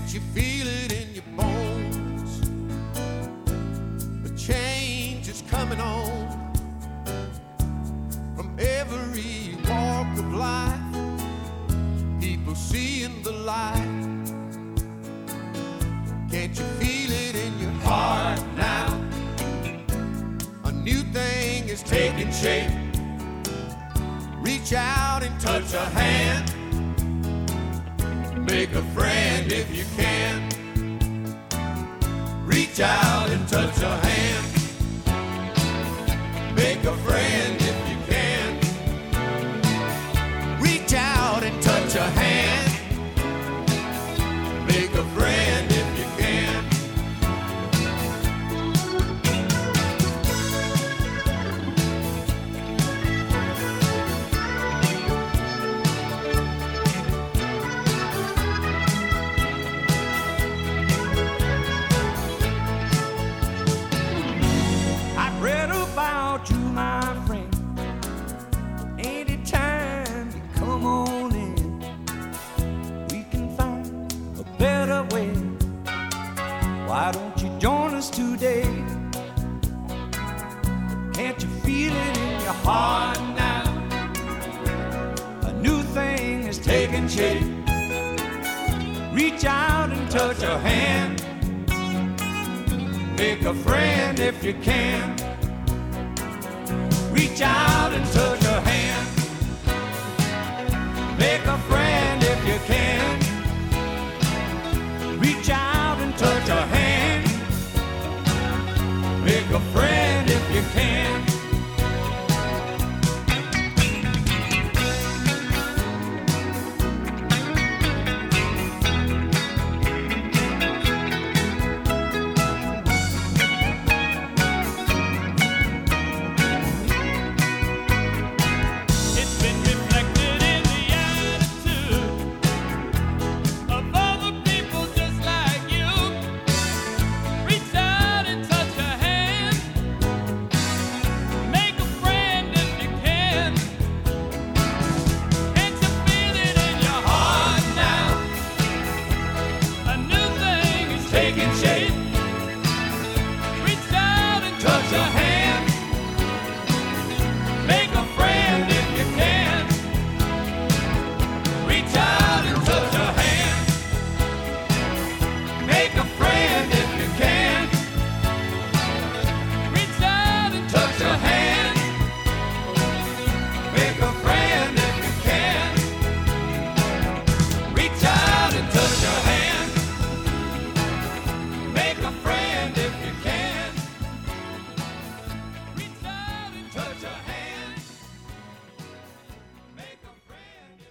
Can't you feel it in your bones? The change is coming on from every walk of life. People seeing the light. Can't you feel it in your heart now? A new thing is taking shape. Reach out and touch a hand. Make a friend if you can. Reach out and touch a hand. Make a friend if you can. Reach out and touch a hand. Make a friend if you can. I've read about you, my friend. Anytime you come on in, we can find a better way. Why don't you join us today? Can't you feel it in your heart now? A new thing is taking shape. Reach out and touch a hand. Make a friend if you can. Reach out and touch a hand. Make a friend if you can. Reach out and touch a hand. Make a friend if you can. It's been reflected in the attitude of other people just like you. Reach out and touch a hand. Make a friend if you can. Can't you feel it in your heart now? A new thing is taking shape.